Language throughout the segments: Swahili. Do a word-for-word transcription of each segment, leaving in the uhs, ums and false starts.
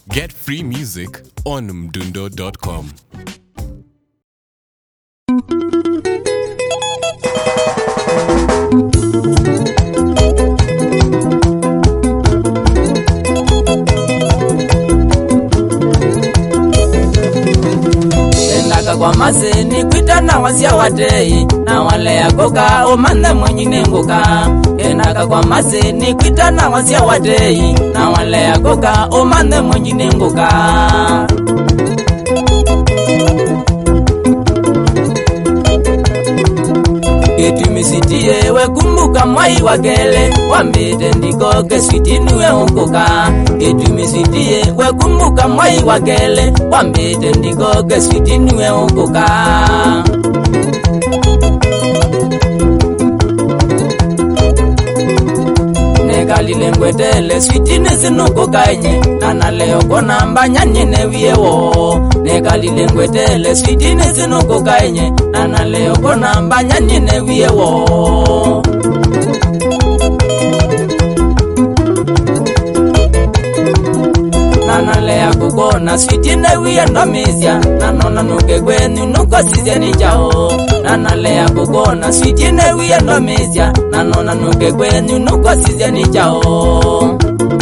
Get free music on mdundo dot com. Kwa mazeni kwitana wazia watei na wale yagoka omanda mwenyine ngoka. Enaka kwa mazeni kwitana wazia watei na wale yagoka omanda mwenyine ngoka. Etumisitie we kumbuka mwai wagele wambide ndiko kesitinu we ongoka. Etumisitie we kumbuka mwai wagele wambide ndiko kesitinu we ongoka. Negalile ngwetele switine zinogoka enye nana leo kona mbanyanye newiyewo. Negalile ngwetele switine zinogoka enye nana leo kona mbanyanye newiyewo. Nana lea kukona switine wiye ndomizya nanona nukegweni nukosizye ni jao. Nana lea kukona switine wiye ndomizya nanona nukegweni nukosizye ni jao.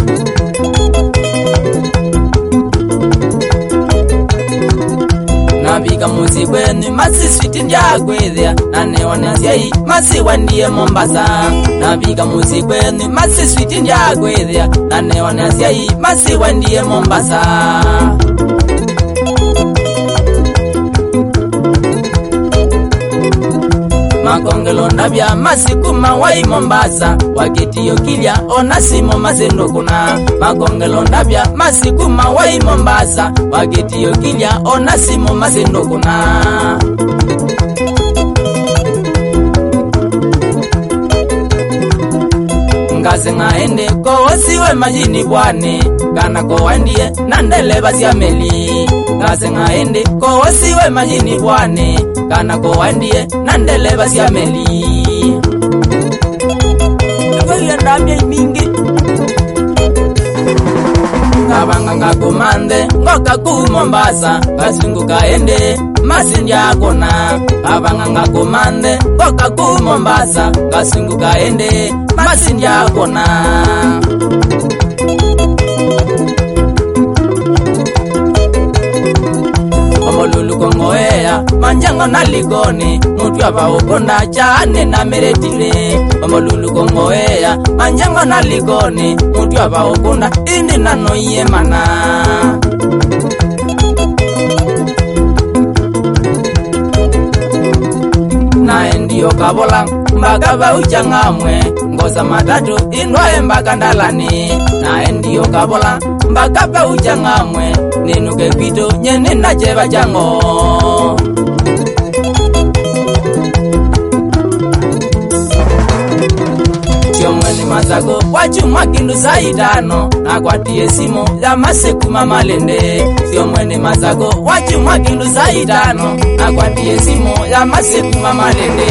Nabiga muzi kweni masi switi ndiagwethia nane wanaziyai masi wandiye Mombasa. Nabiga muzi kweni masi switi ndiagwethia nane wanaziyai masi wandiye Mombasa. Makongelo ndabya masikuma wai Mombasa wakitiyo kilya onasimo mazendo kuna. Makongelo ndabya masikuma wai Mombasa wakitiyo kilya onasimo mazendo kuna. Ngaze ngaende kowosiwe majini bwane kana kowandie nandele basya meli. Ngaze ngaende kowosiwe majini bwane kana kowandie nandele basya meli. Nagoya ndamye mingi ngabanga ngakomande ngoka ku Mombasa kasungu kaende masindi akona. Ngabanga ngakomande ngoka ku Mombasa kasungu kaende masindi akona. Omolulu kongoea manjango na ligoni mutu aba ukonda chane na meretire. Omolulu kongoea manjango na ligoni mutu aba ukonda indi nano yemana. Na endio kabola mbagaba uchangamwe ngoza matatu indwae mbaka ndalani. Na endio kabola mbagaba uchangamwe ninuke kwito nyene na jeba jango. Chiomweni mazago wachuma kindu saitano na kwa tiye simo ya maseku mamalende. Chiomweni mazago wachuma kindu saitano na kwa tiye simo ya maseku mamalende.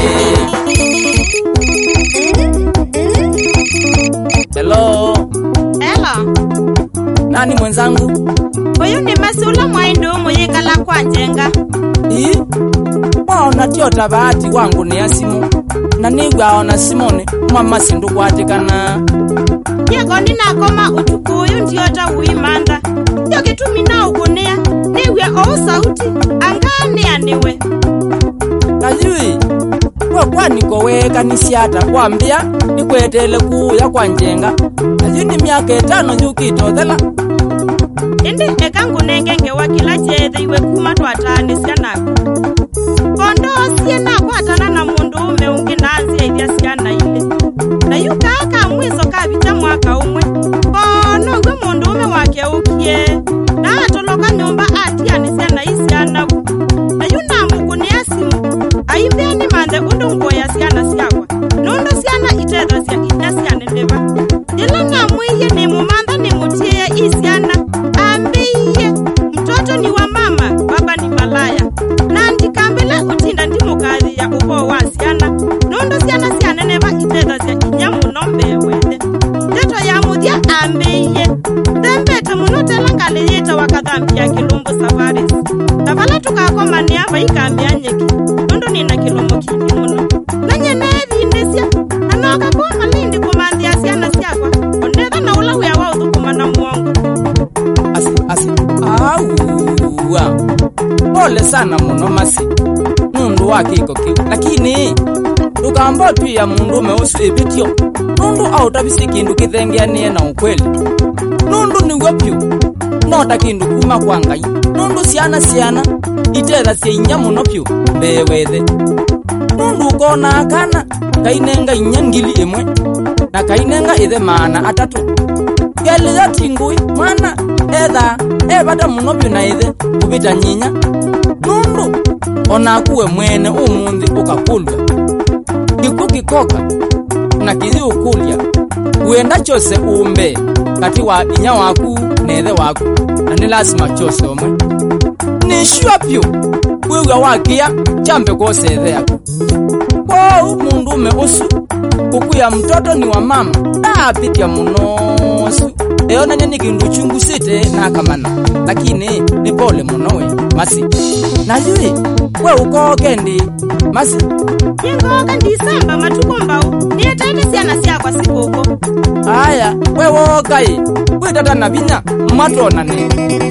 Hello. Hello. Nani mwenzangu? Oyu ni Masula Mwaindo muyikala kwa njenga. Ii? Mwaona tiota bahati wangu ni ya simu. Na nigwa aona Simone mama sindu kwatikana. Yego ninakoma utukuyu ndiota uimanda. Yokitumina ukunea niwe ou sauti angani aniwe. Kajui kwa kwa niko weka nisiata kwambia nikwetele kuya kwa njenga. Kajui ni miaka etano nyukitothela. Indi ekangu nengenge wakila jethe iwe kuma tuatani siana. Kondo siena kuatana na mundu ume ungi nanzi idhia siana ile. Na yuka haka mwiso kabita mwaka umwe. Kono uwe mundu ume wake ukie. Na atoloka nyumba ati anisiana isiana. Na yuna mukuni ya simu. Aimbea ni mande undungo ya siana siakwa. Nundo siana itedha siya idhia siana neva. Ila na mwiye ni mumanda ni mutie isiana. Ambiye mtoto ni wa mama, baba ni malaya. Na ndikambele utinda ndimukadhi ya upo wa siana. Nundo siana siana neva itedha siya inyamu nombe wede. Teto ya mudia ambiye. Dembe tukathambia kilumbu Safaris. Tavala tukakomania vaikambia nyeki. Nundu nina kilomo kingi muno. Na nyenethi indesya. Anoka kwa malindi kumandia siana siakwa. Ondetha na ula wea wa uthukuma na muongo. Asi, asi, auwa. Pole sana muno masi. Nundu wake iko kiu. Lakini, tukamba pia mundu meusu ibitio. Nundu au tabisi kindu kithengea niye na ukweli. Nundu ni wapyu. Nota kindu kuma kwa ngai. Nundu siana siana. Itetha siya inya muno pyu. Bewethe. Nundu kona akana. Kainenga inya ngili imwe. Na kainenga ithe maana atatu. Keli ya tingui. Mwana. Etha. Ebata muno pyu na ithe. Kubita nyinya. Nundu. Ona kuwe mwene umundi ukakulwa. Kiku kikoka. Na kizi ukulya. Uenda chose umbe. Kati wa inya waku. Nethe waku. Na ni lazima chose omwe. Nishua pyu. Wewe wakia. Chambe kose ethe yako. Kwa mundu ume usu. Kukuya mtoto ni wa mama. Daa pitia munosu. Eona nye nikindu chungu site na kamana. Lakini ni pole munowe. Masi. Najui. We uko kendi. Masi. Yengoka ndisamba matukumbau. Niye taite siana siya kwa siku uko. Aya. We wokai. We tata nabinya. Matona ne.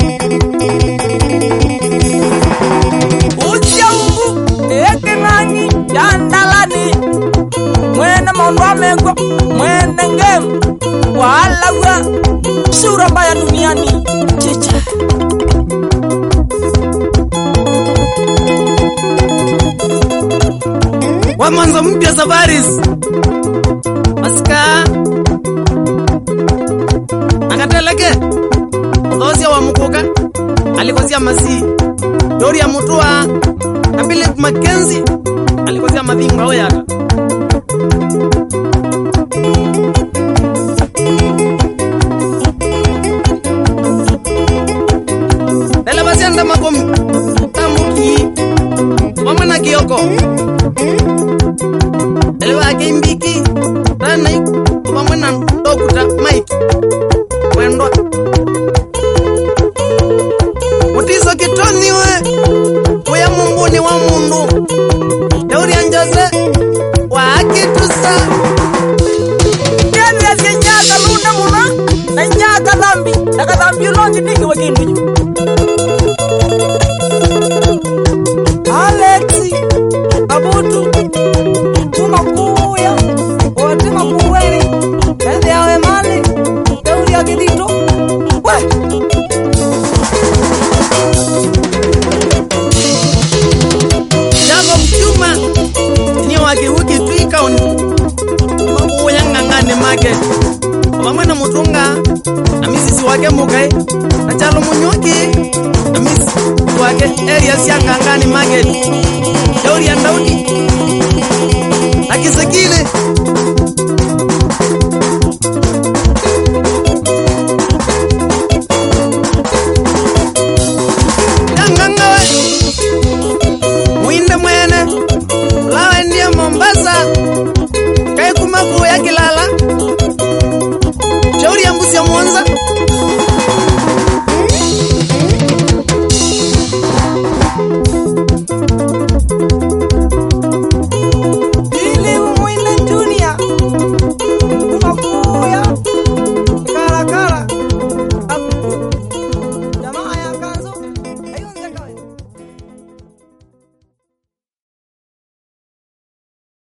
Ucha ungu. Eke nani. Yandalani. Mwene mondwa mego. Mwene ngemu. Wala wa. Sura mbaya duniani. Chicha. Wa mwanzo mpya Safaris. Masika. Akateleke. Odhosia wa mukuka. Alikosia masi. Dori ya mutua. Na Philip Mackenzie. Alikosia madhinga oyaka. Dela basianda makomi. Tamuki. Wamana kioko. Elewa kimbiki. Tana iko wamana dokuta Mike. Wendwa. Mutiso kitoni we. Uya Mungu ni wa mundu. Dauri anjose. Wa akitusa. Kende ya nyaka luna muna. Na nyaka dhambi. Naka dhambi ulongi niki wakindu. Alexi. Abutu. Tumakuya. Watima kuweni. Kende yawe mali. Dauri ya kidito. We. Jambo mchuma. Ni wakihuki tuika oni. Mabu yangangane market. Wamana mutunga. Na misisi wake mukai. Na chalo munyoki. Na misisi wake area siangangane market. Dauri ya Daudi. Akisekile.